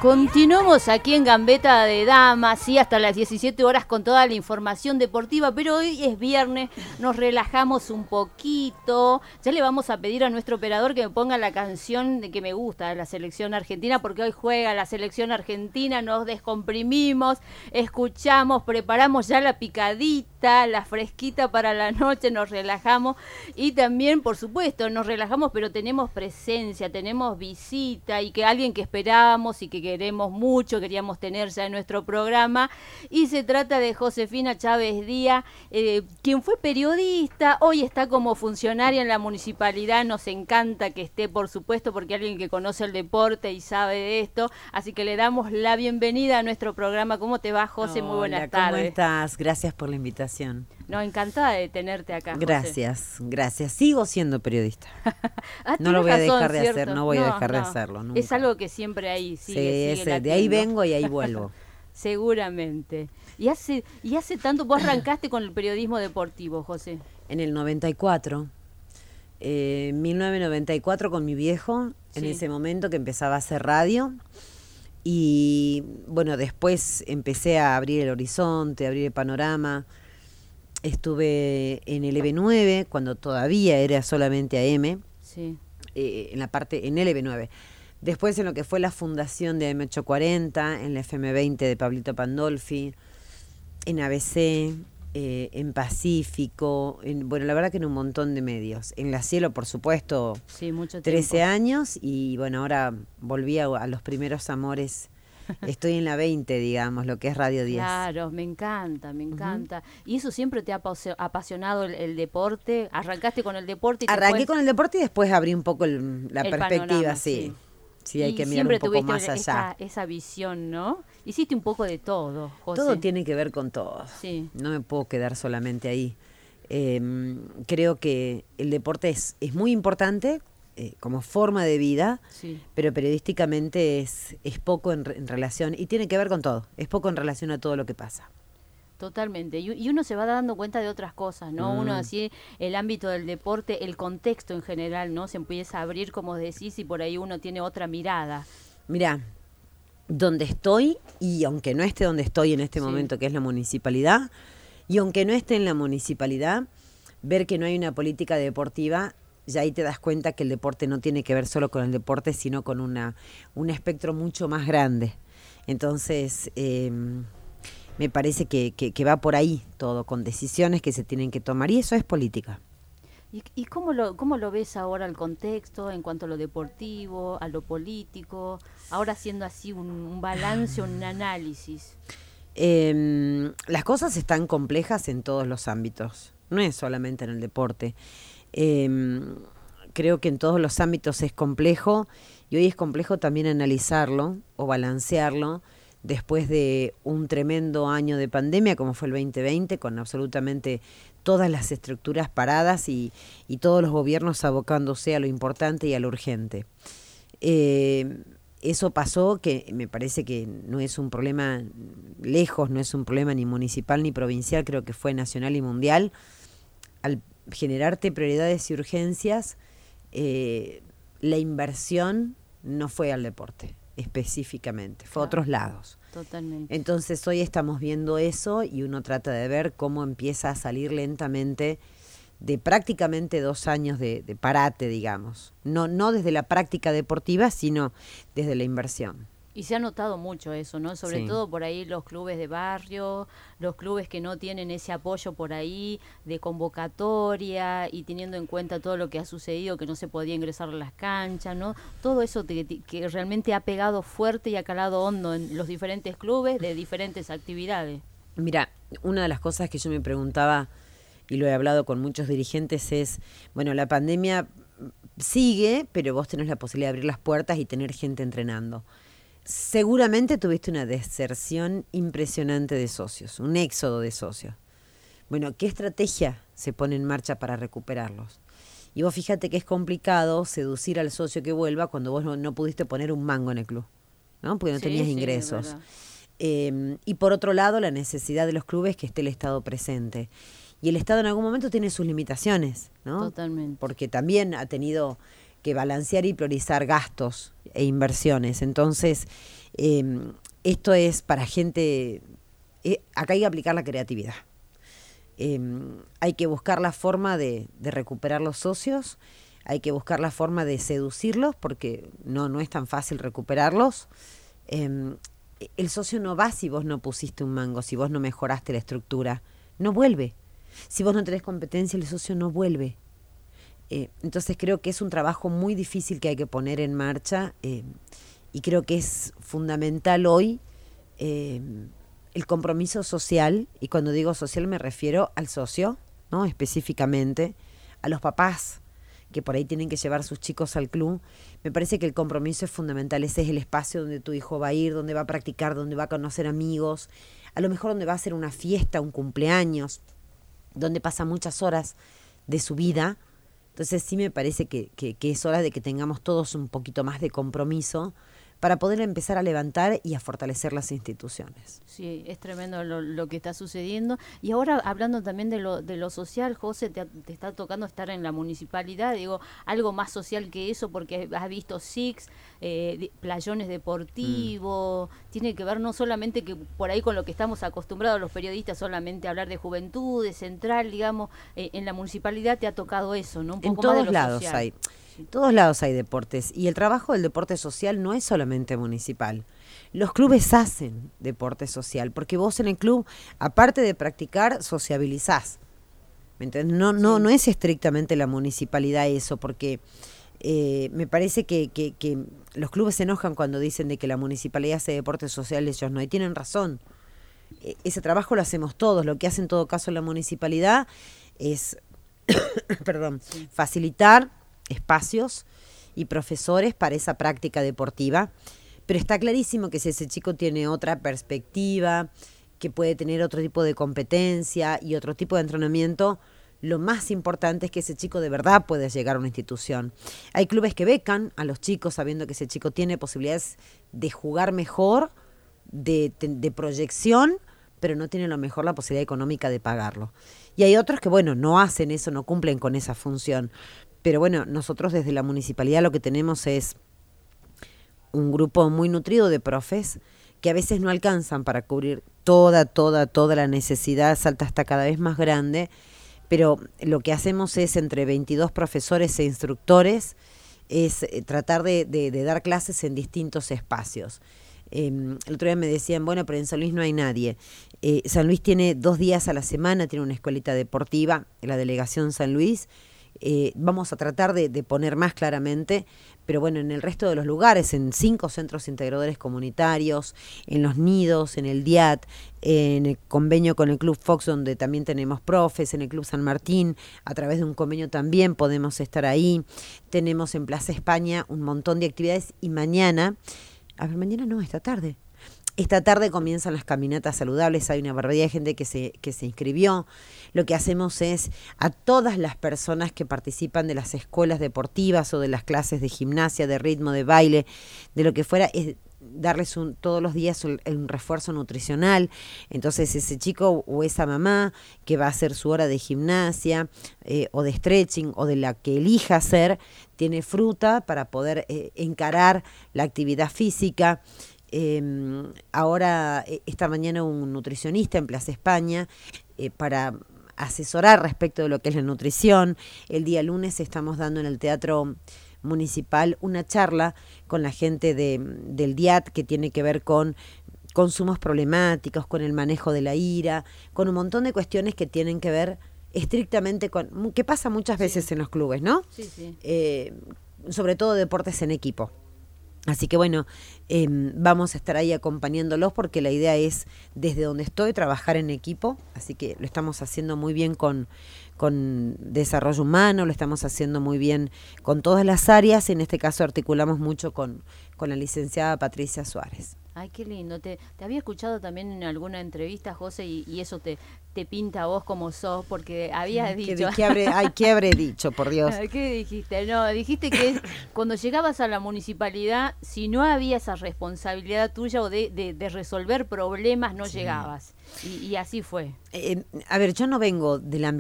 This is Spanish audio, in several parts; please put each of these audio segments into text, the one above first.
Continuamos aquí en Gambeta de Damas, sí, hasta las 17 horas con toda la información deportiva, pero hoy es viernes, nos relajamos un poquito. Ya le vamos a pedir a nuestro operador que me ponga la canción de que me gusta de la selección argentina, porque hoy juega la selección argentina, nos descomprimimos, escuchamos, preparamos ya la picadita, la fresquita para la noche, nos relajamos y también, por supuesto, nos relajamos, pero tenemos presencia, tenemos visita y que alguien que esperábamos y que queremos mucho, queríamos tener ya en nuestro programa, y se trata de Josefina Chávez Díaz, quien fue periodista, hoy está como funcionaria en la municipalidad. Nos encanta que esté, por supuesto, porque alguien que conoce el deporte y sabe de esto, así que le damos la bienvenida a nuestro programa. ¿Cómo te va, José? Hola, muy buenas tardes. ¿Cómo estás? Gracias por la invitación. No, encantada de tenerte acá, José. Gracias. Sigo siendo periodista. No lo voy a dejar de hacer, no voy a dejar de hacerlo nunca. Es algo que siempre ahí sigue de ahí vengo y ahí vuelvo. Seguramente. ¿Y hace tanto vos arrancaste con el periodismo deportivo, José? En el 94, 1994 con mi viejo, en ese momento que empezaba a hacer radio. Y bueno, después empecé a abrir el horizonte, a abrir el panorama. Estuve en el EB9 cuando todavía era solamente AM, sí. En el EB9. Después en lo que fue la fundación de AM840, en la FM20 de Pablito Pandolfi, en ABC, en Pacífico, bueno, la verdad que en un montón de medios. En La Cielo, por supuesto, sí, mucho 13 tiempo. años, y bueno, ahora volví a los primeros amores. Estoy en la 20, digamos, lo que es Radio 10. Claro, me encanta. ¿Y eso siempre te ha apasionado el deporte? ¿Arrancaste con el deporte? Arranqué con el deporte y después abrí un poco la perspectiva, panorama, sí. Sí, hay que mirar siempre un poco tuviste más allá. Esa visión, ¿no? Hiciste un poco de todo, José. Todo tiene que ver con todo. Sí. No me puedo quedar solamente ahí. Creo que el deporte es muy importante como forma de vida, sí. Pero periodísticamente es poco en relación, y tiene que ver con todo, es poco en relación a todo lo que pasa. Totalmente, y uno se va dando cuenta de otras cosas, ¿no? Uno así, el ámbito del deporte, el contexto en general, ¿no? Se empieza a abrir, como decís, y por ahí uno tiene otra mirada. Mirá, donde estoy, y aunque no esté donde estoy en este momento, que es la municipalidad, y aunque no esté en la municipalidad, ver que no hay una política deportiva, ya ahí te das cuenta que el deporte no tiene que ver solo con el deporte, sino con un espectro mucho más grande. Entonces, me parece que va por ahí todo, con decisiones que se tienen que tomar, y eso es política. ¿Y cómo lo ves ahora el contexto en cuanto a lo deportivo, a lo político? Ahora haciendo así un balance, un análisis. Las cosas están complejas en todos los ámbitos, no es solamente en el deporte. Creo que en todos los ámbitos es complejo, y hoy es complejo también analizarlo o balancearlo después de un tremendo año de pandemia como fue el 2020, con absolutamente todas las estructuras paradas y todos los gobiernos abocándose a lo importante y a lo urgente. Eso pasó, que me parece que no es un problema lejos, no es un problema ni municipal ni provincial, creo que fue nacional y mundial. Al generarte prioridades y urgencias, la inversión no fue al deporte específicamente, fue a otros lados. Totalmente. Entonces hoy estamos viendo eso, y uno trata de ver cómo empieza a salir lentamente de prácticamente 2 años de parate, digamos. No desde la práctica deportiva, sino desde la inversión. Y se ha notado mucho eso, ¿no? Sobre todo por ahí los clubes de barrio, los clubes que no tienen ese apoyo por ahí de convocatoria, y teniendo en cuenta todo lo que ha sucedido, que no se podía ingresar a las canchas, ¿no? Todo eso que realmente ha pegado fuerte y ha calado hondo en los diferentes clubes de diferentes actividades. Mira, una de las cosas que yo me preguntaba, y lo he hablado con muchos dirigentes, es, bueno, la pandemia sigue, pero vos tenés la posibilidad de abrir las puertas y tener gente entrenando. Seguramente tuviste una deserción impresionante de socios, un éxodo de socios. Bueno, ¿qué estrategia se pone en marcha para recuperarlos? Y vos fíjate que es complicado seducir al socio que vuelva cuando vos no pudiste poner un mango en el club, ¿no? Porque no tenías ingresos. Y por otro lado, la necesidad de los clubes que esté el Estado presente. Y el Estado en algún momento tiene sus limitaciones, ¿no? Totalmente. Porque también ha tenido que balancear y priorizar gastos e inversiones. Entonces, Esto es para gente, acá hay que aplicar la creatividad. Hay que buscar la forma de recuperar los socios, hay que buscar la forma de seducirlos, porque no es tan fácil recuperarlos. El socio no va si vos no pusiste un mango, si vos no mejoraste la estructura, no vuelve. Si vos no tenés competencia, el socio no vuelve. Entonces creo que es un trabajo muy difícil que hay que poner en marcha, y creo que es fundamental hoy el compromiso social, y cuando digo social me refiero al socio, ¿no? Específicamente, a los papás que por ahí tienen que llevar a sus chicos al club. Me parece que el compromiso es fundamental. Ese es el espacio donde tu hijo va a ir, donde va a practicar, donde va a conocer amigos, a lo mejor donde va a hacer una fiesta, un cumpleaños, donde pasa muchas horas de su vida. Entonces sí me parece que es hora de que tengamos todos un poquito más de compromiso para poder empezar a levantar y a fortalecer las instituciones. Sí, es tremendo lo que está sucediendo. Y ahora, hablando también de lo social, José, te está tocando estar en la municipalidad, digo, algo más social que eso, porque has visto SICs, playones deportivos, tiene que ver no solamente que por ahí con lo que estamos acostumbrados los periodistas, solamente hablar de juventud, de central, digamos, en la municipalidad te ha tocado eso, ¿no? Un poco en todos más de lo lados social. hay. En todos lados hay deportes, y el trabajo del deporte social no es solamente municipal. Los clubes hacen deporte social, porque vos en el club, aparte de practicar, sociabilizás. ¿Me entendés? No es estrictamente la municipalidad eso, porque me parece que los clubes se enojan cuando dicen de que la municipalidad hace deporte social, ellos no, y tienen razón. Ese trabajo lo hacemos todos. Lo que hace en todo caso la municipalidad es facilitar espacios y profesores para esa práctica deportiva, pero está clarísimo que si ese chico tiene otra perspectiva, que puede tener otro tipo de competencia y otro tipo de entrenamiento, lo más importante es que ese chico de verdad pueda llegar a una institución. Hay clubes que becan a los chicos sabiendo que ese chico tiene posibilidades de jugar mejor, de proyección, pero no tiene a lo mejor la posibilidad económica de pagarlo. Y hay otros que, bueno, no hacen eso, no cumplen con esa función. Pero bueno, nosotros desde la municipalidad lo que tenemos es un grupo muy nutrido de profes que a veces no alcanzan para cubrir toda la necesidad, Salta está cada vez más grande, pero lo que hacemos es entre 22 profesores e instructores, es tratar de dar clases en distintos espacios. El otro día me decían, bueno, pero en San Luis no hay nadie. San Luis tiene 2 días a la semana, tiene una escuelita deportiva, la delegación San Luis. Vamos a tratar de poner más claramente, pero bueno, en el resto de los lugares, en 5 centros integradores comunitarios, en los nidos, en el DIAT, en el convenio con el Club Fox, donde también tenemos profes, en el Club San Martín, a través de un convenio también podemos estar ahí. Tenemos en Plaza España un montón de actividades, y mañana no, esta tarde. Esta tarde comienzan las caminatas saludables, hay una barbaridad de gente que se inscribió. Lo que hacemos es a todas las personas que participan de las escuelas deportivas o de las clases de gimnasia, de ritmo, de baile, de lo que fuera, es darles todos los días un refuerzo nutricional. Entonces ese chico o esa mamá que va a hacer su hora de gimnasia o de stretching o de la que elija hacer, tiene fruta para poder encarar la actividad física. Ahora, esta mañana un nutricionista en Plaza España para asesorar respecto de lo que es la nutrición. El día lunes estamos dando en el Teatro Municipal una charla con la gente del DIAT que tiene que ver con consumos problemáticos, con el manejo de la ira, con un montón de cuestiones que tienen que ver estrictamente con, que pasa muchas veces en los clubes, ¿no? Sí. Sobre todo deportes en equipo. Así que bueno, vamos a estar ahí acompañándolos porque la idea es, desde donde estoy, trabajar en equipo. Así que lo estamos haciendo muy bien con desarrollo humano, lo estamos haciendo muy bien con todas las áreas. En este caso articulamos mucho con la licenciada Patricia Suárez. Ay, qué lindo. Te había escuchado también en alguna entrevista, José, y eso te pinta a vos como sos, porque habías dicho... ¿Qué habré dicho, por Dios? ¿Qué dijiste? No, dijiste que cuando llegabas a la municipalidad, si no había esa responsabilidad tuya o de resolver problemas, no llegabas. Y así fue. A ver, yo no vengo del ámbito político.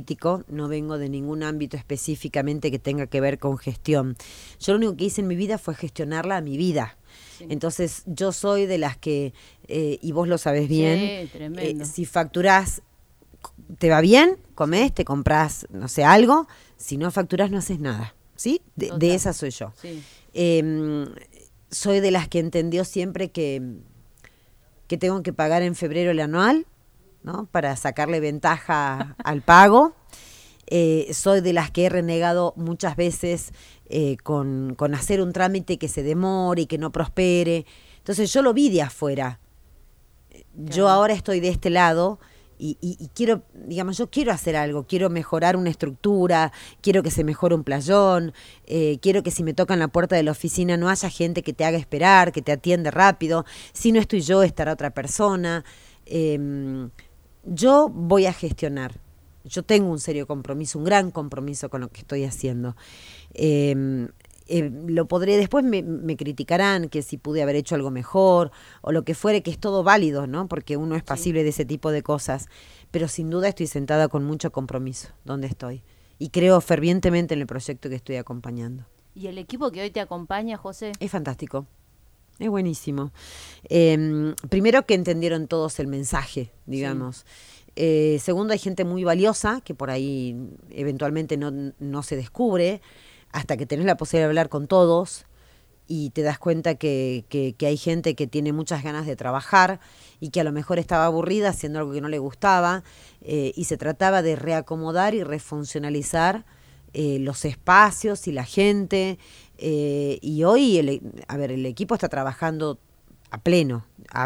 político, no vengo de ningún ámbito específicamente que tenga que ver con gestión. Yo lo único que hice en mi vida fue gestionarla a mi vida. Sí. Entonces yo soy de las que, y vos lo sabés bien, si facturás, te va bien, comés, te comprás, no sé, algo, si no facturás no haces nada, ¿sí? De esa soy yo. Sí. Soy de las que entendió siempre que tengo que pagar en febrero el anual, ¿no? Para sacarle ventaja al pago. Soy de las que he renegado muchas veces con hacer un trámite que se demore y que no prospere. Entonces yo lo vi de afuera. Claro. Yo ahora estoy de este lado y quiero, digamos, yo quiero hacer algo, quiero mejorar una estructura, quiero que se mejore un playón, quiero que si me tocan la puerta de la oficina no haya gente que te haga esperar, que te atiende rápido. Si no estoy yo, estará otra persona. Yo voy a gestionar. Yo tengo un serio compromiso, un gran compromiso con lo que estoy haciendo. Lo podré, después me criticarán que si pude haber hecho algo mejor o lo que fuere, que es todo válido, ¿no? Porque uno es pasible de ese tipo de cosas. Pero sin duda estoy sentada con mucho compromiso donde estoy. Y creo fervientemente en el proyecto que estoy acompañando. ¿Y el equipo que hoy te acompaña, José? Es fantástico. Es buenísimo. Primero que entendieron todos el mensaje, digamos. Sí. Segundo, hay gente muy valiosa que por ahí eventualmente no se descubre hasta que tenés la posibilidad de hablar con todos y te das cuenta que hay gente que tiene muchas ganas de trabajar y que a lo mejor estaba aburrida haciendo algo que no le gustaba, y se trataba de reacomodar y refuncionalizar los espacios y la gente, y hoy el equipo está trabajando a pleno.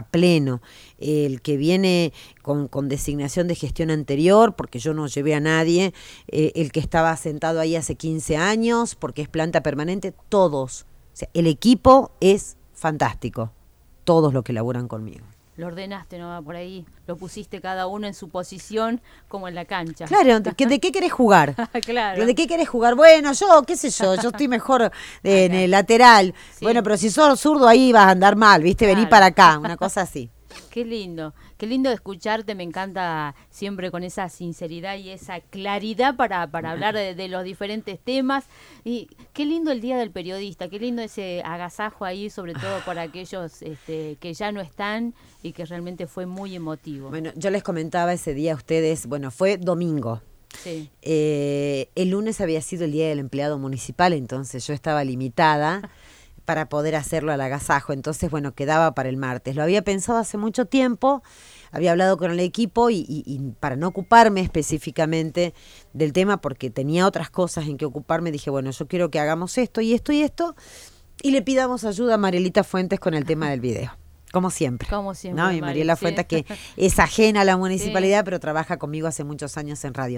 El que viene con designación de gestión anterior, porque yo no llevé a nadie, el que estaba sentado ahí hace 15 años, porque es planta permanente, todos. O sea, el equipo es fantástico, todos los que laburan conmigo. Lo ordenaste, ¿no? Por ahí lo pusiste cada uno en su posición, como en la cancha. Claro, ¿de qué querés jugar? Claro. ¿De qué querés jugar? Bueno, qué sé yo estoy mejor en el lateral. Sí. Bueno, pero si sos zurdo ahí vas a andar mal, ¿viste? Claro. Vení para acá, una cosa así. Qué lindo escucharte, me encanta siempre con esa sinceridad y esa claridad para hablar de los diferentes temas. Y qué lindo el Día del Periodista, qué lindo ese agasajo ahí, sobre todo para aquellos que ya no están y que realmente fue muy emotivo. Bueno, yo les comentaba ese día a ustedes, bueno, fue domingo. Sí. El lunes había sido el Día del Empleado Municipal, entonces yo estaba limitada para poder hacerlo al agasajo, entonces bueno, quedaba para el martes. Lo había pensado hace mucho tiempo, había hablado con el equipo y para no ocuparme específicamente del tema, porque tenía otras cosas en que ocuparme, dije, bueno, yo quiero que hagamos esto y esto y esto, y le pidamos ayuda a Marielita Fuentes con el tema del video. Como siempre. ¿No? Y Mariela Fuentes, que es ajena a la municipalidad, pero trabaja conmigo hace muchos años en radio.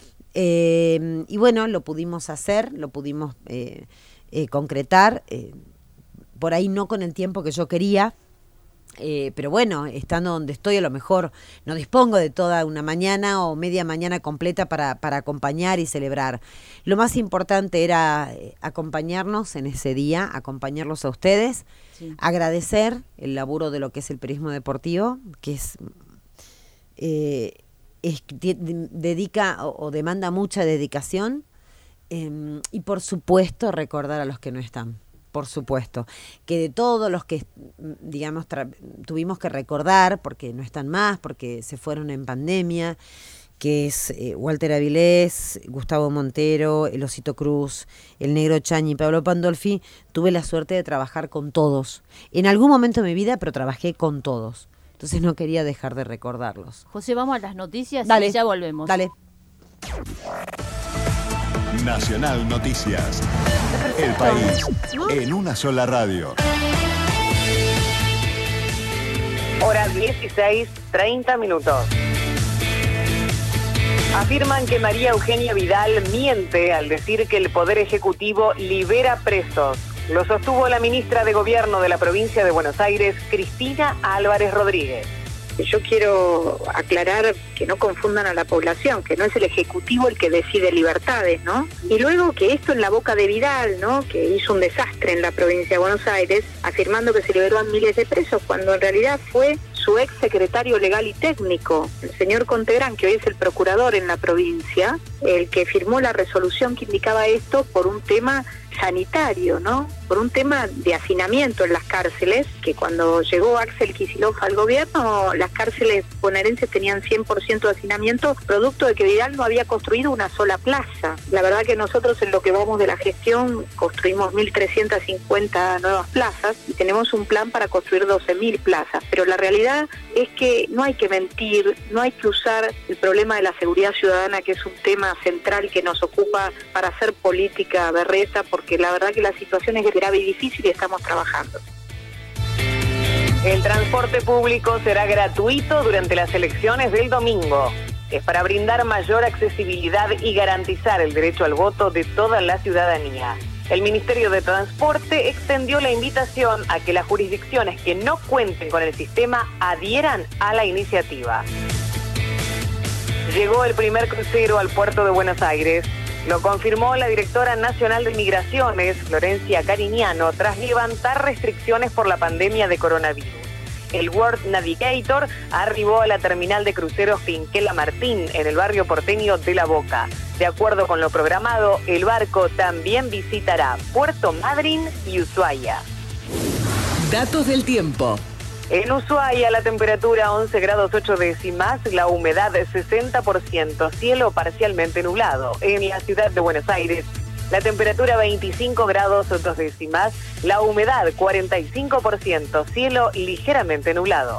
Y bueno, lo pudimos hacer, lo pudimos concretar, por ahí no con el tiempo que yo quería, pero bueno, estando donde estoy, a lo mejor no dispongo de toda una mañana o media mañana completa para acompañar y celebrar. Lo más importante era acompañarnos en ese día, acompañarlos a ustedes, sí. Agradecer el laburo de lo que es el periodismo deportivo, que dedica o demanda mucha dedicación, y por supuesto recordar a los que no están. Por supuesto, que de todos los que, digamos, tuvimos que recordar, porque no están más, porque se fueron en pandemia, que es Walter Avilés, Gustavo Montero, el Osito Cruz, el Negro Chañi y Pablo Pandolfi, tuve la suerte de trabajar con todos. En algún momento de mi vida, pero trabajé con todos. Entonces no quería dejar de recordarlos. José, vamos a las noticias. Dale, y ya volvemos. Dale. Nacional Noticias. El país en una sola radio. Hora 16:30. Afirman que María Eugenia Vidal miente al decir que el Poder Ejecutivo libera presos. Lo sostuvo la ministra de Gobierno de la provincia de Buenos Aires, Cristina Álvarez Rodríguez. Yo quiero aclarar que no confundan a la población, que no es el Ejecutivo el que decide libertades, ¿no? Y luego que esto en la boca de Vidal, ¿no?, que hizo un desastre en la provincia de Buenos Aires, afirmando que se liberó a miles de presos, cuando en realidad fue su ex secretario legal y técnico, el señor Contegrán, que hoy es el procurador en la provincia, el que firmó la resolución que indicaba esto por un tema sanitario, ¿no? Por un tema de hacinamiento en las cárceles, que cuando llegó Axel Kicillof al gobierno, las cárceles bonaerenses tenían 100% de hacinamiento, producto de que Vidal no había construido una sola plaza. La verdad que nosotros en lo que vamos de la gestión construimos 1.350 nuevas plazas y tenemos un plan para construir 12.000 plazas, pero la realidad es que no hay que mentir, no hay que usar el problema de la seguridad ciudadana, que es un tema central que nos ocupa, para hacer política berreta, porque la verdad que la situación es grave y difícil y estamos trabajando. El transporte público será gratuito durante las elecciones del domingo. Es para brindar mayor accesibilidad y garantizar el derecho al voto de toda la ciudadanía. El Ministerio de Transporte extendió la invitación a que las jurisdicciones que no cuenten con el sistema adhieran a la iniciativa. Llegó el primer crucero al puerto de Buenos Aires. Lo confirmó la directora nacional de Migraciones, Florencia Cariñano, tras levantar restricciones por la pandemia de coronavirus. El World Navigator arribó a la terminal de cruceros Quinquela Martín, en el barrio porteño de La Boca. De acuerdo con lo programado, el barco también visitará Puerto Madryn y Ushuaia. Datos del tiempo. En Ushuaia la temperatura 11 grados 8 décimas, la humedad 60%, cielo parcialmente nublado. En la ciudad de Buenos Aires la temperatura 25 grados 2 décimas, la humedad 45%, cielo ligeramente nublado.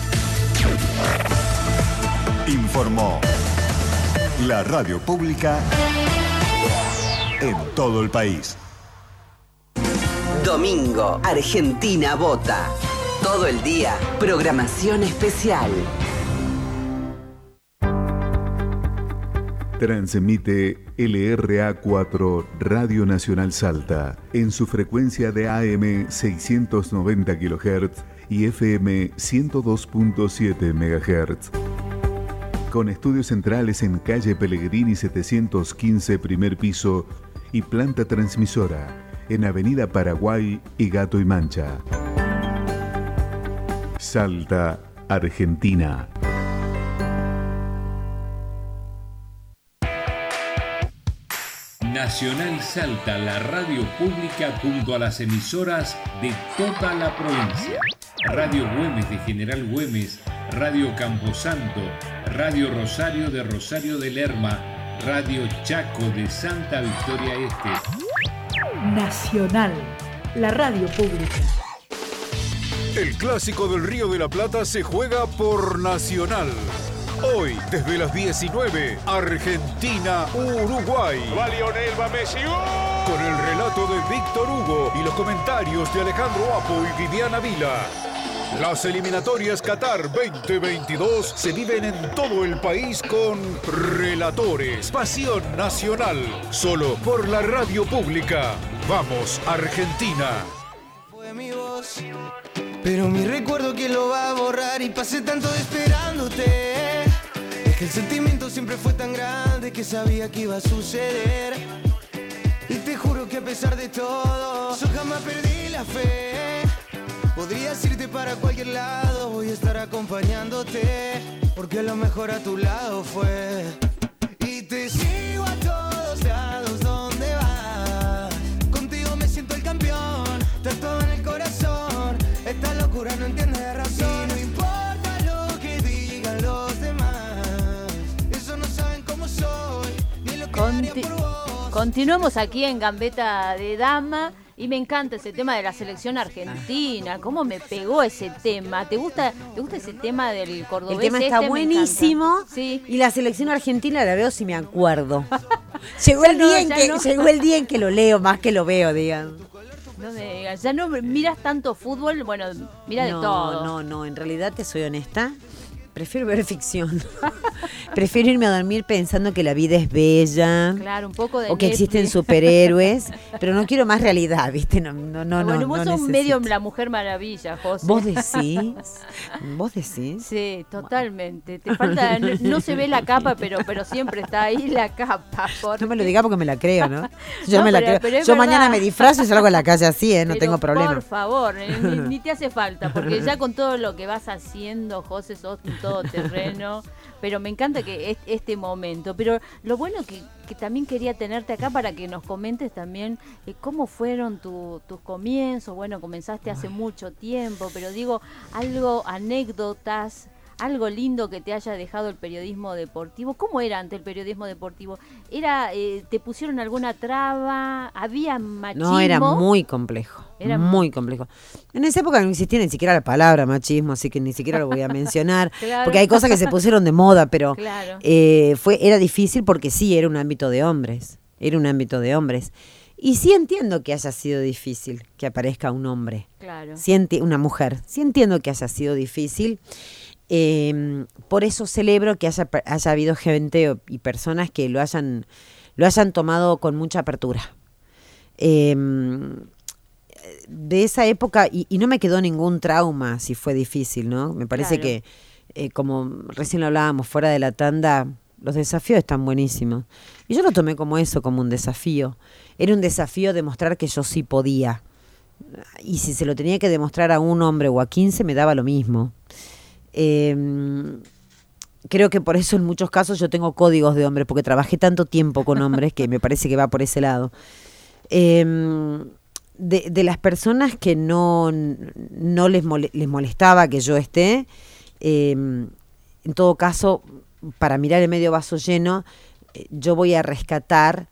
Informó la radio pública en todo el país. Domingo, Argentina vota. Todo el día, programación especial. Transmite LRA4 Radio Nacional Salta en su frecuencia de AM 690 kHz y FM 102.7 MHz. Con estudios centrales en calle Pellegrini 715, primer piso, y planta transmisora en Avenida Paraguay y Gato y Mancha. Salta, Argentina. Nacional Salta, la radio pública junto a las emisoras de toda la provincia. Radio Güemes de General Güemes, Radio Camposanto, Radio Rosario de Rosario de Lerma, Radio Chaco de Santa Victoria Este. Nacional, la radio pública. El clásico del Río de la Plata se juega por Nacional. Hoy, desde las 19, Argentina-Uruguay. Va Lionel, va Messi. ¡Oh! Con el relato de Víctor Hugo y los comentarios de Alejandro Apo y Viviana Vila. Las eliminatorias Qatar 2022 se viven en todo el país con relatores. Pasión nacional, solo por la radio pública. Vamos, Argentina. Fue mi voz, pero mi recuerdo que lo va a borrar, y pasé tanto esperándote, que el sentimiento siempre fue tan grande que sabía que iba a suceder. Y te juro que a pesar de todo, yo jamás perdí la fe. Podrías irte para cualquier lado, voy a estar acompañándote, porque lo mejor a tu lado fue. Y te sigo a todos lados donde vas, contigo me siento el campeón, está todo en el corazón, esta locura no entiende razón. Y no importa lo que digan los demás, eso no saben cómo soy, ni lo que haría por vos. Continuamos aquí en Gambeta de Dama. Y me encanta ese tema de la selección argentina. ¿Cómo me pegó ese tema? ¿Te gusta ese tema del cordobés? El tema está buenísimo. Sí. Y la selección argentina la veo si me acuerdo. Llegó el día en que lo leo más que lo veo, digamos. No me digas, ya no miras tanto fútbol, bueno, mira de todo. No, en realidad te soy honesta. Prefiero ver ficción. Prefiero irme a dormir pensando que la vida es bella. Claro, un poco de o que Netflix. existen superhéroes, pero no quiero más realidad, ¿viste? No, bueno, vos sos necesito. medio la Mujer Maravilla, José. ¿Vos decís? ¿Vos decís? Sí, totalmente. Te falta, no se ve la capa, pero siempre está ahí la capa. No me lo digas porque me la creo, ¿no? Yo No, me la pero creo. es Yo verdad. mañana me disfrazo y salgo a la calle así, no Pero tengo problema. Por favor, ni te hace falta, porque ya con todo lo que vas haciendo, José, sos un todoterreno. Pero me encanta que este momento. Pero lo bueno que también quería tenerte acá para que nos comentes también cómo fueron tus comienzos. Bueno, comenzaste hace mucho tiempo, pero digo, anécdotas, algo lindo que te haya dejado el periodismo deportivo. ¿Cómo era antes el periodismo deportivo? ¿Te pusieron alguna traba? ¿Había machismo? No, era muy complejo. Muy complejo. En esa época no existía ni siquiera la palabra machismo, así que ni siquiera lo voy a mencionar. Claro. Porque hay cosas que se pusieron de moda, pero Claro. era difícil porque sí, era un ámbito de hombres. Era un ámbito de hombres. Y sí entiendo que haya sido difícil que aparezca un hombre. Claro. Sí una mujer. Sí entiendo que haya sido difícil. Por eso celebro que haya habido gente y personas que lo hayan tomado con mucha apertura. De esa época, y no me quedó ningún trauma si fue difícil, ¿no? Me parece Claro. que, como recién lo hablábamos fuera de la tanda, los desafíos están buenísimos. Y yo lo tomé como eso, como un desafío. Era un desafío demostrar que yo sí podía. Y si se lo tenía que demostrar a un hombre o a 15, me daba lo mismo. Creo que por eso en muchos casos yo tengo códigos de hombres, porque trabajé tanto tiempo con hombres que me parece que va por ese lado. De las personas que no les molestaba que yo esté, en todo caso, para mirar el medio vaso lleno, yo voy a rescatar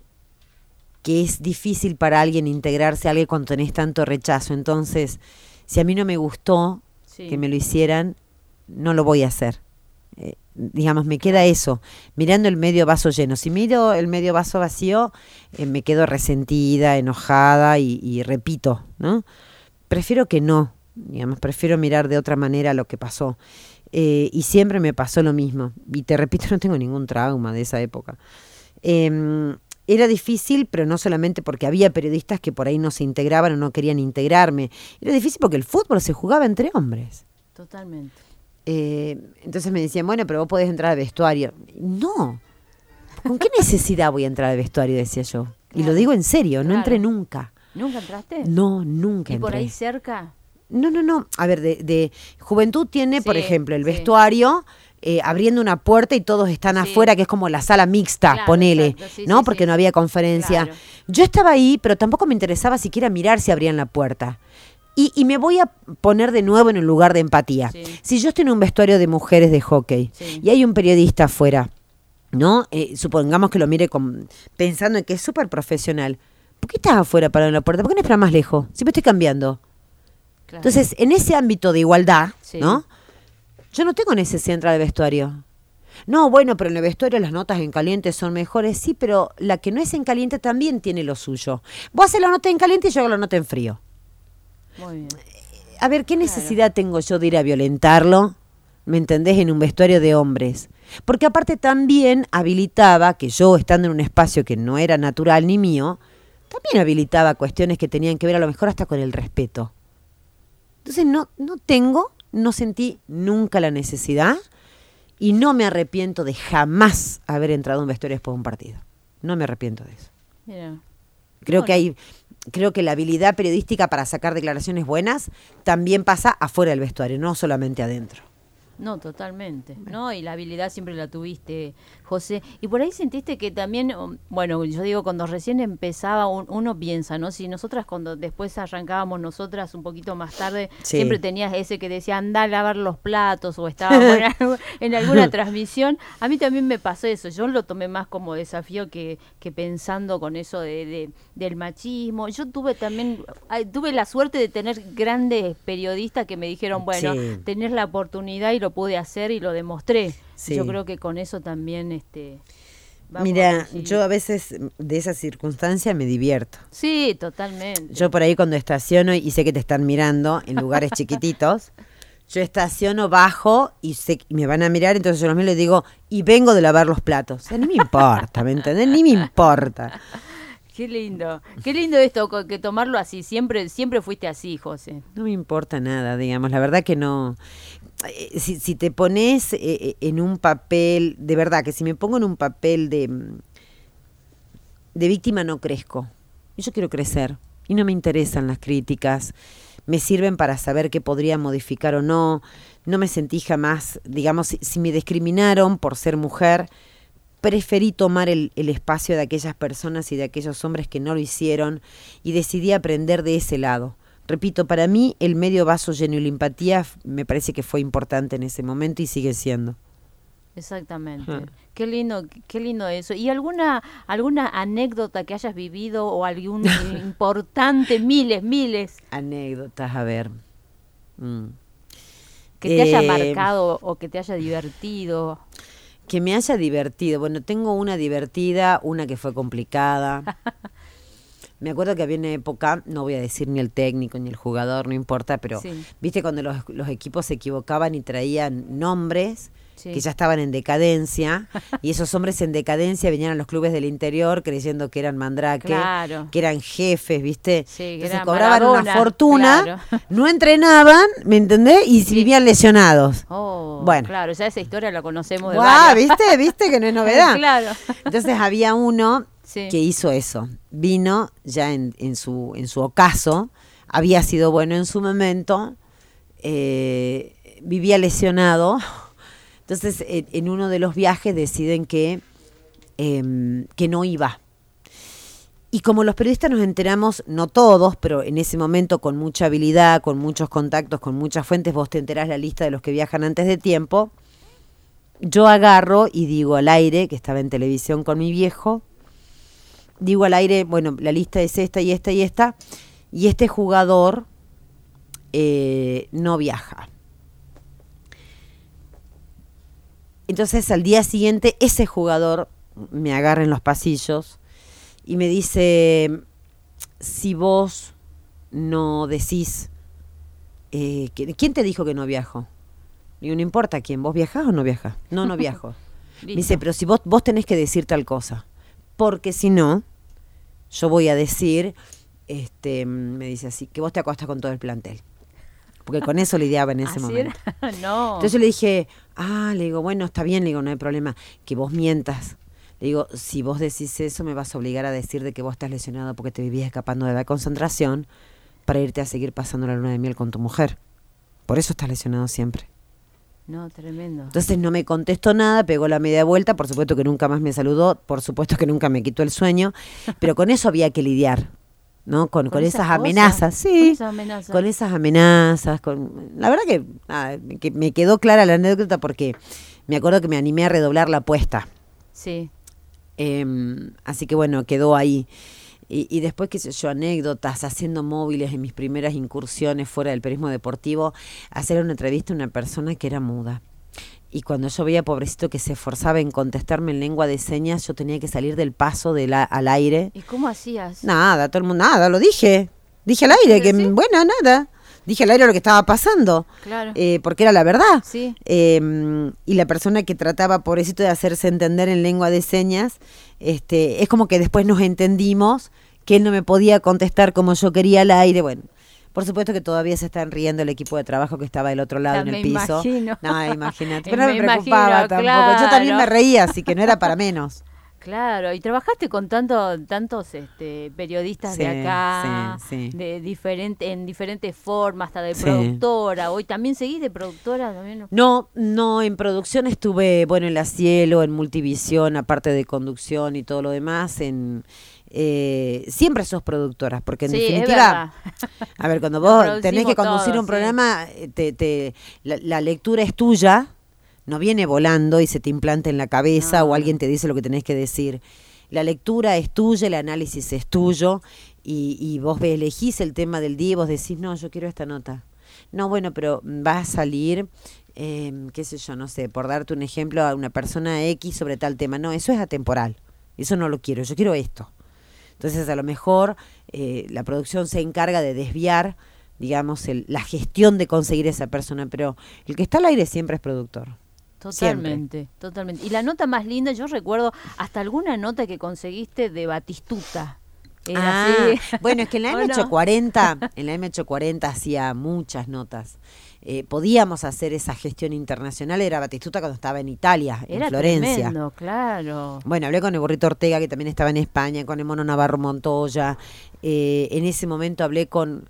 que es difícil para alguien integrarse a alguien cuando tenés tanto rechazo. Entonces, si a mí no me gustó que me lo hicieran, no lo voy a hacer. Digamos, me queda eso, mirando el medio vaso lleno. Si miro el medio vaso vacío, me quedo resentida, enojada y repito, ¿no? Prefiero que no, digamos, prefiero mirar de otra manera lo que pasó. Y siempre me pasó lo mismo. Y te repito, no tengo ningún trauma de esa época. Era difícil, pero no solamente porque había periodistas que por ahí no se integraban o no querían integrarme. Era difícil porque el fútbol se jugaba entre hombres. Totalmente. Entonces me decían, bueno, pero vos podés entrar al vestuario. No, ¿con qué necesidad voy a entrar al vestuario? Decía yo. Claro. Y lo digo en serio, no entré nunca. ¿Nunca entraste? No, nunca entré. ¿Y por ahí cerca? No. A ver, de Juventud tiene, por ejemplo, el vestuario abriendo una puerta y todos están afuera, que es como la sala mixta, claro, ponele, exacto, ¿no? Porque no había conferencia. Claro. Yo estaba ahí, pero tampoco me interesaba siquiera mirar si abrían la puerta. Y me voy a poner de nuevo en un lugar de empatía. Sí. Si yo estoy en un vestuario de mujeres de hockey y hay un periodista afuera, ¿no? Supongamos que lo mire pensando en que es súper profesional. ¿Por qué estás afuera parado en la puerta? ¿Por qué no esperas más lejos? Siempre estoy cambiando. Claro. Entonces, en ese ámbito de igualdad, ¿no? Yo no tengo necesidad de entrar al vestuario. No, bueno, pero en el vestuario las notas en caliente son mejores. Sí, pero la que no es en caliente también tiene lo suyo. Vos haces la nota en caliente y yo hago la nota en frío. Muy bien. A ver, ¿qué necesidad tengo yo de ir a violentarlo? ¿Me entendés? En un vestuario de hombres. Porque aparte también habilitaba, que yo estando en un espacio que no era natural ni mío, también habilitaba cuestiones que tenían que ver a lo mejor hasta con el respeto. Entonces no sentí nunca la necesidad y no me arrepiento de jamás haber entrado a un vestuario después de un partido. No me arrepiento de eso. Mira. Creo que la habilidad periodística para sacar declaraciones buenas también pasa afuera del vestuario, no solamente adentro. No, totalmente, ¿no? Y la habilidad siempre la tuviste, José. Y por ahí sentiste que también, bueno, yo digo, cuando recién empezaba, uno piensa, ¿no? Si nosotras, cuando después arrancábamos nosotras un poquito más tarde, siempre tenías ese que decía, anda a lavar los platos, o estábamos en alguna transmisión. A mí también me pasó eso. Yo lo tomé más como desafío que pensando con eso del machismo. Yo tuve la suerte de tener grandes periodistas que me dijeron, bueno, tenés la oportunidad y lo pude hacer y lo demostré. Sí. Yo creo que con eso también mira, yo a veces de esa circunstancia me divierto. Sí, totalmente. Yo por ahí cuando estaciono y sé que te están mirando en lugares chiquititos, Yo estaciono, bajo y me van a mirar, entonces yo los miro y les digo, y vengo de lavar los platos. O sea, ni me importa, ¿me entendés? Ni me importa. Qué lindo esto, que tomarlo así. Siempre fuiste así, José. No me importa nada, digamos, la verdad que no. Si te pones en un papel, de verdad que si me pongo en un papel de víctima no crezco. Yo quiero crecer y no me interesan las críticas. Me sirven para saber qué podría modificar o no. No me sentí jamás, digamos, si me discriminaron por ser mujer, preferí tomar el espacio de aquellas personas y de aquellos hombres que no lo hicieron y decidí aprender de ese lado. Repito, para mí el medio vaso lleno y la empatía me parece que fue importante en ese momento y sigue siendo. Exactamente. Qué lindo eso. ¿Y alguna anécdota que hayas vivido o algún importante, miles? Anécdotas, a ver. Que te haya marcado o que te haya divertido. Que me haya divertido. Bueno, tengo una divertida, una que fue complicada. Me acuerdo que había una época, no voy a decir ni el técnico ni el jugador, no importa, pero viste cuando los equipos se equivocaban y traían nombres que ya estaban en decadencia, y esos hombres en decadencia venían a los clubes del interior creyendo que eran mandrake, que eran jefes, ¿viste? Sí, entonces cobraban una fortuna, no entrenaban, ¿me entendés? Y vivían lesionados. Bueno. Claro, ya esa historia la conocemos de varios. ¿Viste que no es novedad? Claro. Entonces había uno que hizo eso. Vino ya en su ocaso, había sido bueno en su momento, vivía lesionado. Entonces, en uno de los viajes deciden que no iba. Y como los periodistas nos enteramos, no todos, pero en ese momento con mucha habilidad, con muchos contactos, con muchas fuentes, vos te enterás la lista de los que viajan antes de tiempo, yo agarro y digo al aire, que estaba en televisión con mi viejo, digo al aire, bueno, la lista es esta y esta y esta, y este jugador no viaja. Entonces al día siguiente ese jugador me agarra en los pasillos y me dice, si vos no decís, ¿quién te dijo que no viajo? Digo, no importa quién, ¿vos viajás o no viajás? No viajo. Me dice, pero si vos tenés que decir tal cosa, porque si no, yo voy a decir, me dice así, que vos te acostás con todo el plantel. Porque con eso lidiaba en ese momento. No. Entonces yo le dije, le digo, bueno, está bien, le digo, no hay problema, que vos mientas. Le digo, si vos decís eso, me vas a obligar a decir de que vos estás lesionado porque te vivías escapando de la concentración para irte a seguir pasando la luna de miel con tu mujer. Por eso estás lesionado siempre. No, tremendo. Entonces no me contestó nada, pegó la media vuelta, por supuesto que nunca más me saludó, por supuesto que nunca me quitó el sueño, pero con eso había que lidiar. ¿No? Con esas amenazas, sí, con esas amenazas, la verdad que me quedó clara la anécdota porque me acuerdo que me animé a redoblar la apuesta. Sí. Así que bueno, quedó ahí. Y después, qué sé yo, anécdotas, haciendo móviles en mis primeras incursiones fuera del periodismo deportivo, hacer una entrevista a una persona que era muda. Y cuando yo veía, pobrecito, que se esforzaba en contestarme en lengua de señas, yo tenía que salir del paso al aire. ¿Y cómo hacías? Nada, todo el mundo, nada, lo dije. Dije al aire, que ¿sí? Bueno, nada. Dije al aire lo que estaba pasando. Claro. Porque era la verdad. Sí. Y la persona que trataba, pobrecito, de hacerse entender en lengua de señas, es como que después nos entendimos que él no me podía contestar como yo quería al aire, bueno. Por supuesto que todavía se están riendo el equipo de trabajo que estaba del otro lado en el piso. Imagino. No, imagínate. Pero no me preocupaba tampoco. Claro. Yo también me reía, así que no era para menos. Claro, y trabajaste con tantos periodistas de acá, de en diferentes formas, hasta de productora. Hoy también seguís de productora también. No, en producción estuve, bueno, en La Cielo, en Multivisión, aparte de conducción y todo lo demás, siempre sos productora, porque en definitiva, a ver, cuando vos tenés que conducir un programa, la lectura es tuya, no viene volando y se te implanta en la cabeza o alguien te dice lo que tenés que decir. La lectura es tuya, el análisis es tuyo y vos elegís el tema del día y vos decís, no, yo quiero esta nota. No, bueno, pero va a salir, qué sé yo, no sé, por darte un ejemplo, a una persona X sobre tal tema. No, eso es atemporal, eso no lo quiero, yo quiero esto. Entonces a lo mejor la producción se encarga de desviar digamos, la gestión de conseguir esa persona, pero el que está al aire siempre es productor. Totalmente, totalmente. Y la nota más linda, yo recuerdo hasta alguna nota que conseguiste de Batistuta. Era así. Bueno, es que en la M840 hacía muchas notas. Podíamos hacer esa gestión internacional, era Batistuta cuando estaba en Italia, en Florencia. Tremendo, claro. Bueno, hablé con el Burrito Ortega, que también estaba en España, con el Mono Navarro Montoya. En ese momento hablé con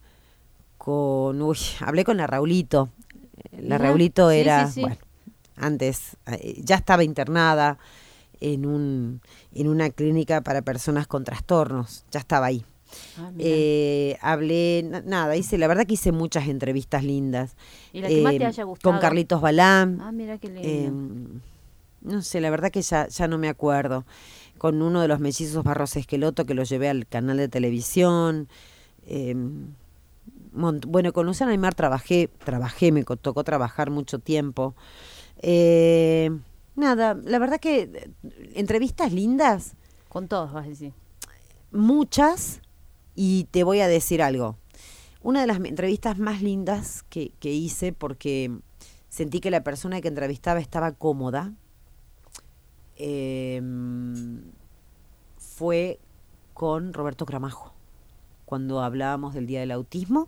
la Raulito. La Raulito era, bueno, antes ya estaba internada en una clínica para personas con trastornos, ya estaba ahí. Hablé, la verdad que hice muchas entrevistas lindas. ¿Y la que más te haya gustado? Con Carlitos Balán. Mira qué lindo. No sé, la verdad que ya no me acuerdo. Con uno de los mellizos Barros Esqueloto, que lo llevé al canal de televisión. Bueno, con Luciana Aymar trabajé, me tocó trabajar mucho tiempo. La verdad que entrevistas lindas. Con todos, vas a decir. Muchas, y te voy a decir algo. Una de las entrevistas más lindas que hice, porque sentí que la persona que entrevistaba estaba cómoda, fue con Roberto Cramajo, cuando hablábamos del Día del Autismo,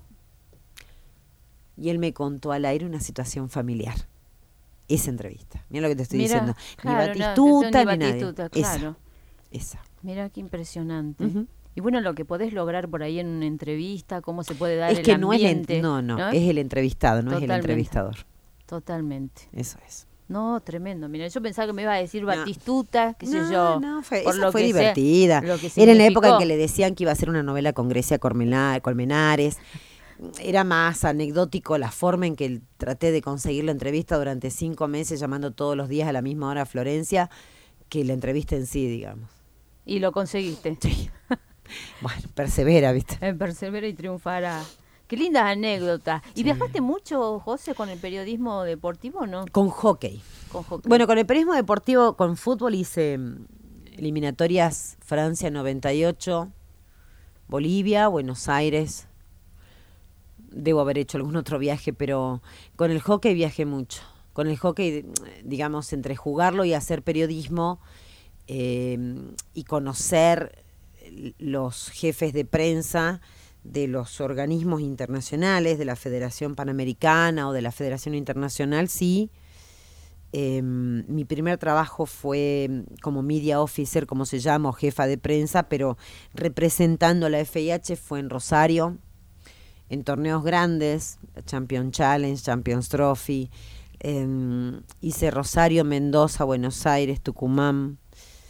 y él me contó al aire una situación familiar. Esa entrevista. Mira lo que te estoy diciendo. Claro, ni Batistuta, ni nadie. Claro. Esa. Mira qué impresionante. Uh-huh. Y bueno, lo que podés lograr por ahí en una entrevista, cómo se puede dar es que el ambiente. No es el entrevistado, no Totalmente. Es el entrevistador. Totalmente. Eso es. No, tremendo. Mira, yo pensaba que me iba a decir Batistuta, qué sé yo. No, por esa lo fue que divertida. Era en la época en que le decían que iba a hacer una novela con Grecia Colmenares. Era más anecdótico la forma en que traté de conseguir la entrevista durante 5 meses, llamando todos los días a la misma hora a Florencia, que la entrevista en sí, digamos. ¿Y lo conseguiste? Sí. Bueno, persevera, ¿viste? Persevera y triunfará. Qué lindas anécdotas. ¿Y viajaste mucho, José, con el periodismo deportivo o no? Con hockey. Bueno, con el periodismo deportivo, con fútbol hice eliminatorias Francia 98, Bolivia, Buenos Aires. Debo haber hecho algún otro viaje, pero con el hockey viajé mucho. Con el hockey, digamos, entre jugarlo y hacer periodismo y conocer los jefes de prensa de los organismos internacionales, de la Federación Panamericana o de la Federación Internacional, sí. Mi primer trabajo fue como media officer, como se llama, o jefa de prensa, pero representando a la FIH fue en Rosario, en torneos grandes, Champions Challenge, Champions Trophy. Hice Rosario, Mendoza, Buenos Aires, Tucumán.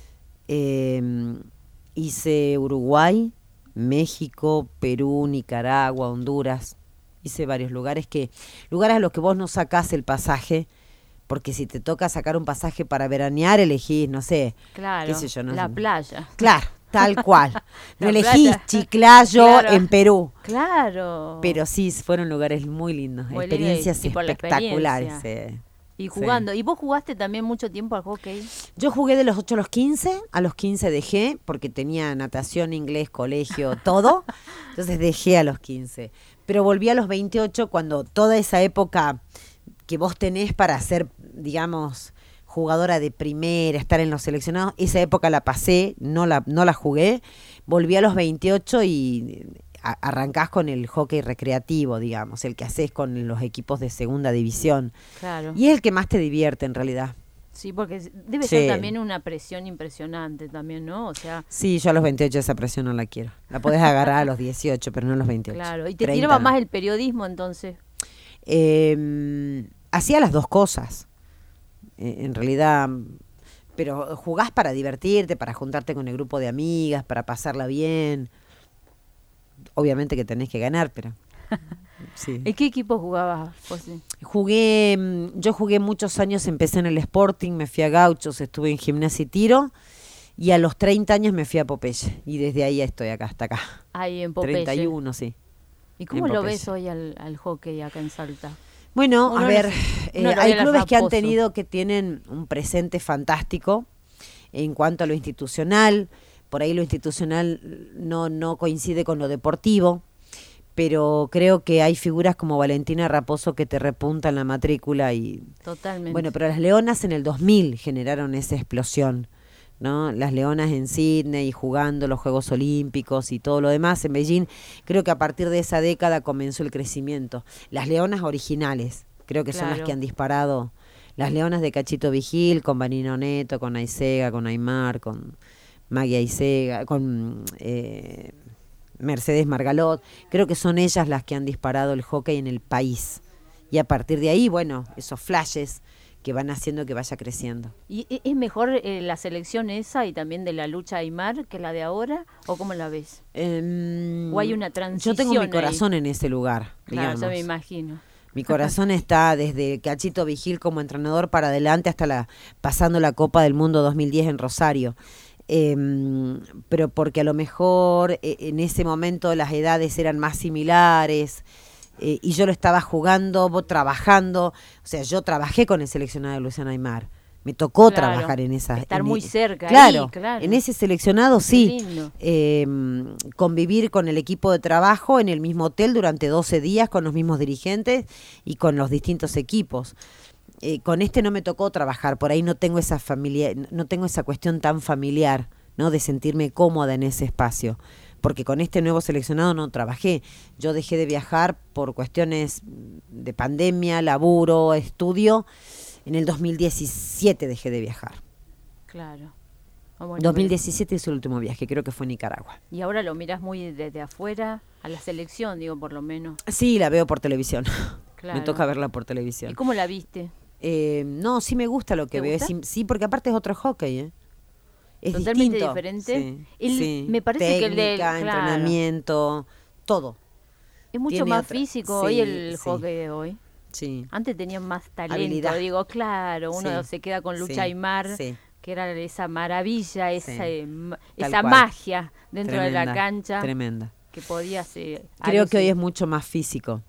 Hice Uruguay, México, Perú, Nicaragua, Honduras. Hice varios lugares a los que vos no sacás el pasaje, porque si te toca sacar un pasaje para veranear, elegís, no sé, claro, qué sé yo, no la sé. Playa. Claro, tal cual. No La elegís playa. Chiclayo, Claro. en Perú. Claro. Pero sí, fueron lugares muy lindos, Muy experiencias lindo, y por la espectaculares. experiencia. Y jugando. Sí. ¿Y vos jugaste también mucho tiempo al hockey? Yo jugué de los 8 a los 15, a los 15 dejé, porque tenía natación, inglés, colegio, todo. Entonces dejé a los 15. Pero volví a los 28, cuando toda esa época que vos tenés para ser, digamos, jugadora de primera, estar en los seleccionados, esa época la pasé, no la jugué. Volví a los 28 y arrancás con el hockey recreativo, digamos, el que haces con los equipos de segunda división. Claro. Y es el que más te divierte en realidad. Sí, porque debe Sí. ser también una presión impresionante también, ¿no? O sea, Sí, yo a los 28 esa presión no la quiero. La podés agarrar a los 18, pero no a los 28. claro. ¿Y te 30 tiraba no. más el periodismo entonces? Hacía las dos cosas. En realidad, pero jugás para divertirte, para juntarte con el grupo de amigas, para pasarla bien. Obviamente que tenés que ganar, pero sí. ¿En qué equipo jugabas, José? Yo jugué muchos años, empecé en el Sporting, me fui a Gauchos, estuve en Gimnasia y Tiro, y a los 30 años me fui a Popeye, y desde ahí estoy acá, hasta acá. Ahí en Popeye. 31, sí. ¿Y cómo en lo Popeye. ves hoy al hockey acá en Salta? Bueno, Uno a ver, uno lo hay ve a clubes que han Raposo. tenido, que tienen un presente fantástico en cuanto a lo institucional. Por ahí lo institucional no coincide con lo deportivo, pero creo que hay figuras como Valentina Raposo que te repuntan la matrícula y totalmente. Bueno, pero las Leonas en el 2000 generaron esa explosión, ¿no? Las Leonas en Sydney jugando los Juegos Olímpicos y todo lo demás en Beijing. Creo que a partir de esa década comenzó el crecimiento. Las Leonas originales, creo que son las que han disparado. Las Leonas de Cachito Vigil, con Vanino Neto, con Aisega, con Aymar, con Maggie Aisega, con Mercedes Margalot. Creo que son ellas las que han disparado el hockey en el país. Y a partir de ahí, bueno, esos flashes que van haciendo que vaya creciendo. ¿Y es mejor la selección esa y también de la lucha Aymar que la de ahora? ¿O cómo la ves? ¿O hay una transición? Yo tengo mi corazón en ese lugar, claro, digamos. yo me imagino. Mi corazón está desde Cachito Vigil como entrenador para adelante hasta pasando la Copa del Mundo 2010 en Rosario. Pero porque a lo mejor en ese momento las edades eran más similares y yo lo estaba jugando, trabajando, o sea, yo trabajé con el seleccionado de Luciana Aymar, me tocó trabajar en esa... Estar muy cerca, claro, ahí, claro. En ese seleccionado sí, convivir con el equipo de trabajo en el mismo hotel durante 12 días con los mismos dirigentes y con los distintos equipos. Con este no me tocó trabajar, por ahí no tengo esa familia, no tengo esa cuestión tan familiar, ¿no? De sentirme cómoda en ese espacio, porque con este nuevo seleccionado no trabajé. Yo dejé de viajar por cuestiones de pandemia, laburo, estudio. En el 2017 dejé de viajar. Claro. 2017 es el último viaje, creo que fue Nicaragua. ¿Y ahora lo mirás muy desde afuera a la selección, digo, por lo menos? Sí, la veo por televisión. Claro. Me toca verla por televisión. ¿Y cómo la viste? No, sí me gusta lo que veo. Sí, porque aparte es otro hockey, Es totalmente distinto. diferente. Sí, me parece técnica, que el de entrenamiento, todo. Es mucho Tiene más otra, físico hoy el hockey de hoy. Sí. Antes tenían más talento, habilidad. Digo, claro, uno se queda con lucha Aymar, que era esa maravilla, esa magia dentro de la cancha. Tremenda. Que podía ser. Creo que hoy es mucho más físico.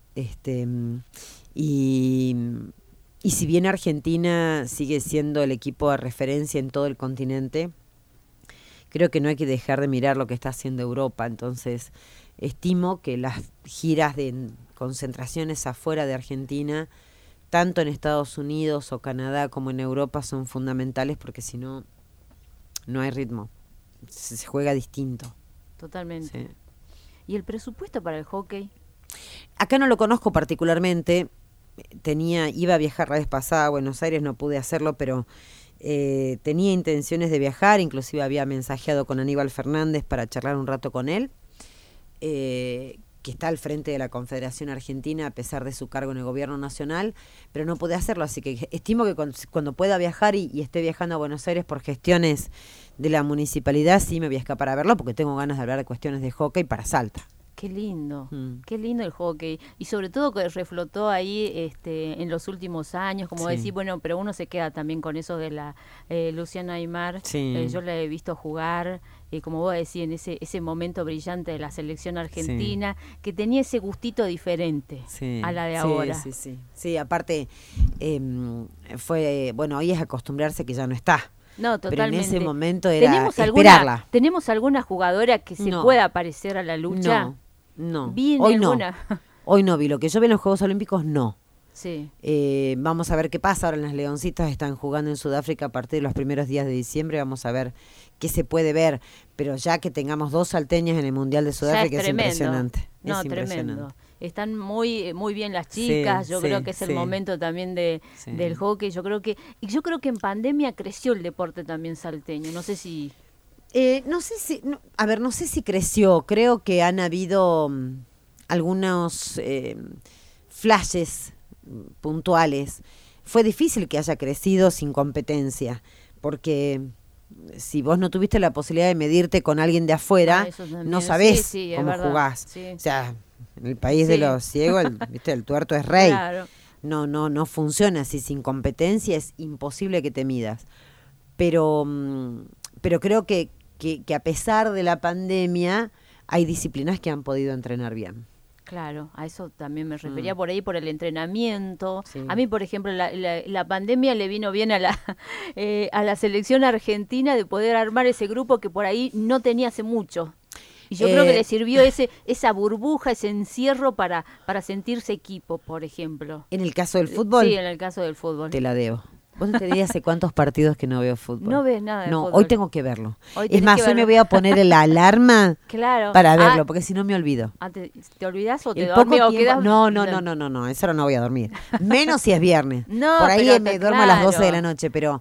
Y si bien Argentina sigue siendo el equipo de referencia en todo el continente, creo que no hay que dejar de mirar lo que está haciendo Europa. Entonces, estimo que las giras de concentraciones afuera de Argentina, tanto en Estados Unidos o Canadá como en Europa, son fundamentales porque si no, no hay ritmo. Se juega distinto. Totalmente. Sí. ¿Y el presupuesto para el hockey? Acá no lo conozco particularmente. Iba a viajar la vez pasada a Buenos Aires, no pude hacerlo, pero tenía intenciones de viajar, inclusive había mensajeado con Aníbal Fernández para charlar un rato con él, que está al frente de la Confederación Argentina a pesar de su cargo en el gobierno nacional, pero no pude hacerlo, así que estimo que cuando pueda viajar y esté viajando a Buenos Aires por gestiones de la municipalidad, sí me voy a escapar a verlo porque tengo ganas de hablar de cuestiones de hockey para Salta. Qué lindo el hockey. Y sobre todo que reflotó ahí en los últimos años, como decir, bueno, pero uno se queda también con eso de la Luciana Aymar. Yo la he visto jugar, como vos decís, en ese momento brillante de la selección argentina, que tenía ese gustito diferente a la de ahora. Sí, aparte, hoy es acostumbrarse que ya no está. No, totalmente. Pero en ese momento era esperarla. ¿Tenemos alguna jugadora que se pueda parecer a la lucha? No. Hoy alguna? No. Hoy no vi. Lo que yo vi en los Juegos Olímpicos, no. Sí. Vamos a ver qué pasa. Ahora las Leoncitas están jugando en Sudáfrica a partir de los primeros días de diciembre. Vamos a ver qué se puede ver. Pero ya que tengamos 2 salteñas en el Mundial de Sudáfrica es impresionante. No, tremendo. Están muy bien las chicas. Yo creo que es el momento también del hockey. Yo creo que en pandemia creció el deporte también salteño. No sé si... no sé si creció. Creo que han habido algunos flashes puntuales. Fue difícil que haya crecido sin competencia, porque si vos no tuviste la posibilidad de medirte con alguien de afuera, no sabés cómo jugás. O sea, en el país de los ciegos, el tuerto es rey. Claro. No funciona así. Sin competencia es imposible que te midas. Pero creo que a pesar de la pandemia hay disciplinas que han podido entrenar bien. Claro, a eso también me refería por ahí, por el entrenamiento. A mí, por ejemplo, la pandemia le vino bien a la selección argentina de poder armar ese grupo que por ahí no tenía hace mucho. Y yo creo que le sirvió esa burbuja, ese encierro para sentirse equipo, por ejemplo. ¿En el caso del fútbol? Sí, en el caso del fútbol. Te la debo. Vos no te dirías hace cuántos partidos que no veo fútbol. No ves nada de fútbol. Hoy tengo que verlo. Es más, hoy me voy a poner la alarma para verlo, porque si no me olvido. ¿Te olvidás o te dormís o quedás? No, eso no voy a dormir. Menos si es viernes. Por ahí me duermo a las 12 de la noche, pero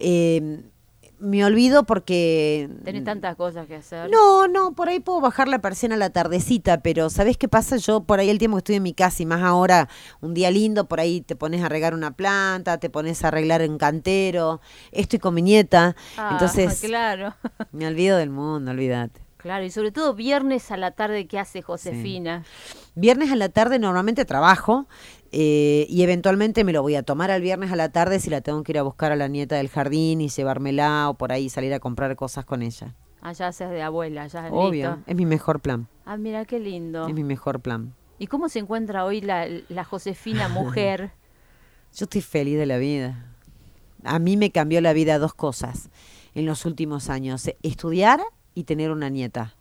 me olvido porque... Tenés tantas cosas que hacer. No, por ahí puedo bajar la persiana a la tardecita, pero ¿sabés qué pasa? Yo por ahí el tiempo que estoy en mi casa y más ahora, un día lindo, por ahí te pones a regar una planta, te pones a arreglar un cantero, estoy con mi nieta, entonces claro. Me olvido del mundo, olvídate. Claro, y sobre todo viernes a la tarde, ¿qué hace Josefina? Sí. Viernes a la tarde normalmente trabajo y eventualmente me lo voy a tomar al viernes a la tarde si la tengo que ir a buscar a la nieta del jardín y llevármela o por ahí salir a comprar cosas con ella. Ya haces de abuela, ya. Obvio, listo. Es mi mejor plan. Mira qué lindo. Es mi mejor plan. ¿Y cómo se encuentra hoy la Josefina mujer? Yo estoy feliz de la vida. A mí me cambió la vida 2 cosas en los últimos años. Estudiar y tener una nieta.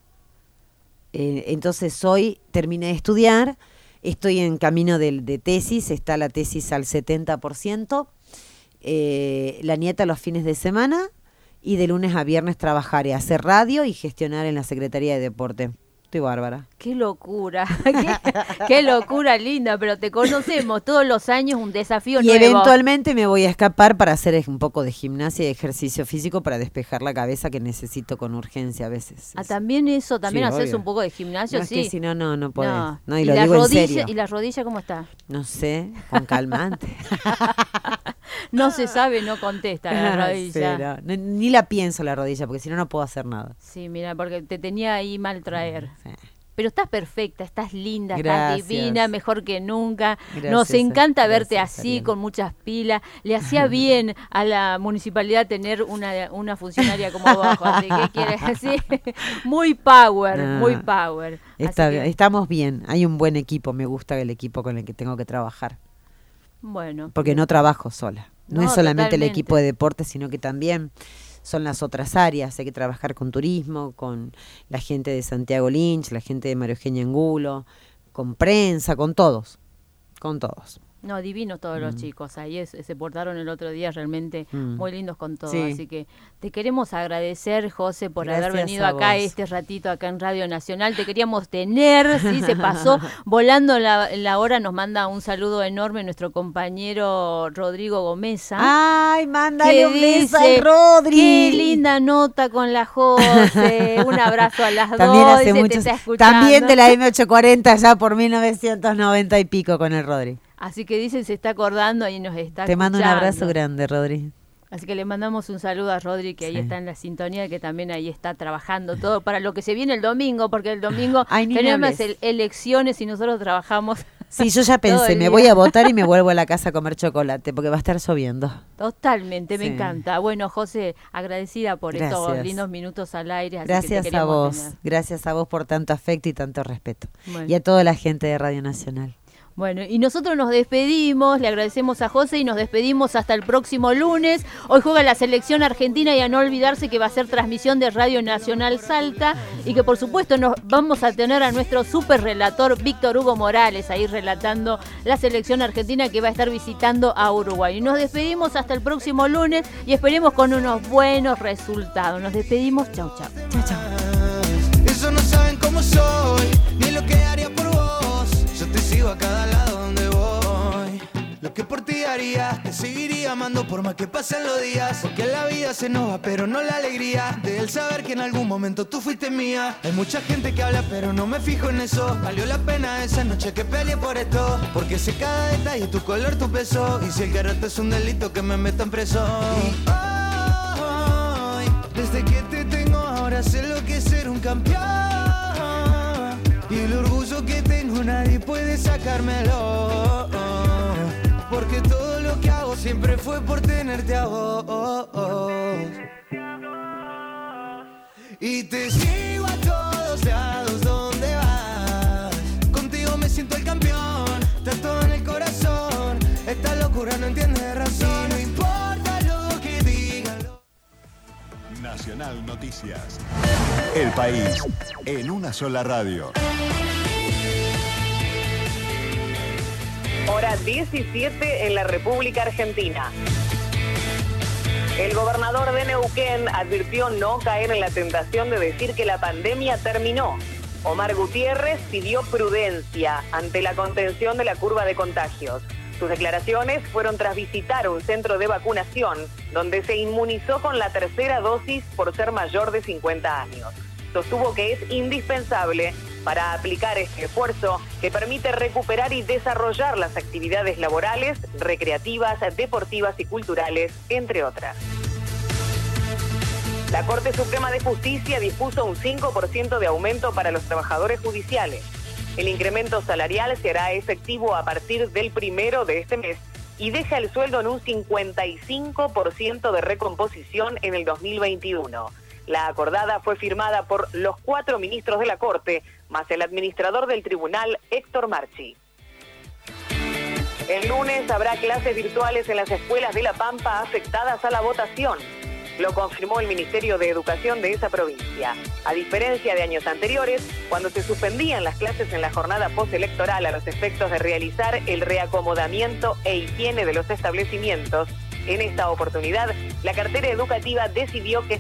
Entonces hoy terminé de estudiar, estoy en camino de tesis, está la tesis al 70%, la nieta los fines de semana y de lunes a viernes trabajar y hacer radio y gestionar en la Secretaría de Deporte. Estoy bárbara. ¡Qué locura! ¡Qué locura linda! Pero te conocemos todos los años, un desafío nuevo. Y eventualmente me voy a escapar para hacer un poco de gimnasia y ejercicio físico para despejar la cabeza que necesito con urgencia a veces. También eso, también sí, haces obvio. un poco de gimnasio, no, sí. Es que si no podés. No, y ¿Y lo la digo rodilla, en serio. ¿Y la rodilla cómo está? No sé, con calmante. No se sabe, no contesta la rodilla. Sí, ni la pienso la rodilla, porque si no puedo hacer nada. Sí, mira, porque te tenía ahí mal traer. Sí. Pero estás perfecta, estás linda, Gracias. estás divina, mejor que nunca. Gracias, Nos encanta verte gracias, así, Ariel. con muchas pilas. Le hacía bien a la municipalidad tener una funcionaria como vos, así que quieres decir, muy power, muy power. Estamos bien, hay un buen equipo, me gusta el equipo con el que tengo que trabajar. Bueno. Porque no trabajo sola. No es solamente totalmente. el equipo de deporte, sino que también son las otras áreas. Hay que trabajar con turismo, con la gente de Santiago Lynch, la gente de María Eugenia Angulo, con prensa, con todos. Con todos. No, divinos todos los chicos, ahí se portaron el otro día realmente muy lindos con todo, Sí. así que te queremos agradecer, José, por Gracias haber venido a acá vos. este ratito acá en Radio Nacional, te queríamos tener, sí, se pasó volando la hora, nos manda un saludo enorme nuestro compañero Rodrigo Gómeza. ¡Ay, mándale un beso dice, al Rodri! ¡Qué linda nota con la José! Un abrazo a las También dos, hace dice, te muchos, está escuchando. también de la M840 ya por 1990 y pico con el Rodri. Así que dice, se está acordando y nos está Te mando un escuchando. abrazo grande, Rodri. Así que le mandamos un saludo a Rodri, que ahí está en la sintonía, que también ahí está trabajando todo para lo que se viene el domingo, porque el domingo Ay, ni me tenemos hables. elecciones y nosotros trabajamos. Sí, yo ya todo pensé, el me día. voy a votar y me vuelvo a la casa a comer chocolate, porque va a estar lloviendo. Totalmente, me Sí. encanta. Bueno, José, agradecida por estos Gracias. lindos minutos al aire. Así que te Gracias a queríamos vos, tener. gracias a vos por tanto afecto y tanto respeto. Bueno. Y a toda la gente de Radio Nacional. Bueno, y nosotros nos despedimos, le agradecemos a José y nos despedimos hasta el próximo lunes. Hoy juega la selección argentina y a no olvidarse que va a ser transmisión de Radio Nacional Salta y que por supuesto nos vamos a tener a nuestro super relator Víctor Hugo Morales ahí relatando la selección argentina que va a estar visitando a Uruguay. Y nos despedimos hasta el próximo lunes y esperemos con unos buenos resultados. Nos despedimos, chau, chau. Chao, chao. Eso no saben cómo soy, ni lo que haría por vos. Yo te sigo a cada lado donde voy. Lo que por ti haría, te seguiría amando por más que pasen los días. Porque la vida se nos va, pero no la alegría de el saber que en algún momento tú fuiste mía. Hay mucha gente que habla, pero no me fijo en eso. Valió la pena esa noche que peleé por esto. Porque sé cada detalle, tu color, tu peso. Y si el quererte es un delito, que me metan preso. Y hoy, desde que te tengo ahora sé lo que es ser un campeón. Y el orgullo que tengo nadie puede sacármelo. Porque todo lo que hago siempre fue por tenerte a vos. Y te sigo a todos lados donde vas. Contigo me siento el campeón. Está todo en el corazón. Esta locura no entiende razón. Y no importa lo que digan. Nacional. Nacional Noticias. El país en una sola radio. Hora 17 en la República Argentina. El gobernador de Neuquén advirtió no caer en la tentación de decir que la pandemia terminó. Omar Gutiérrez pidió prudencia ante la contención de la curva de contagios. Sus declaraciones fueron tras visitar un centro de vacunación donde se inmunizó con la tercera dosis por ser mayor de 50 años. Sostuvo que es indispensable para aplicar este esfuerzo que permite recuperar y desarrollar las actividades laborales, recreativas, deportivas y culturales, entre otras. La Corte Suprema de Justicia dispuso un 5% de aumento para los trabajadores judiciales. El incremento salarial se hará efectivo a partir del 1 de este mes y deja el sueldo en un 55% de recomposición en el 2021. La acordada fue firmada por los 4 ministros de la Corte, más el administrador del tribunal, Héctor Marchi. El lunes habrá clases virtuales en las escuelas de La Pampa afectadas a la votación. Lo confirmó el Ministerio de Educación de esa provincia. A diferencia de años anteriores, cuando se suspendían las clases en la jornada postelectoral a los efectos de realizar el reacomodamiento e higiene de los establecimientos, en esta oportunidad, la cartera educativa decidió que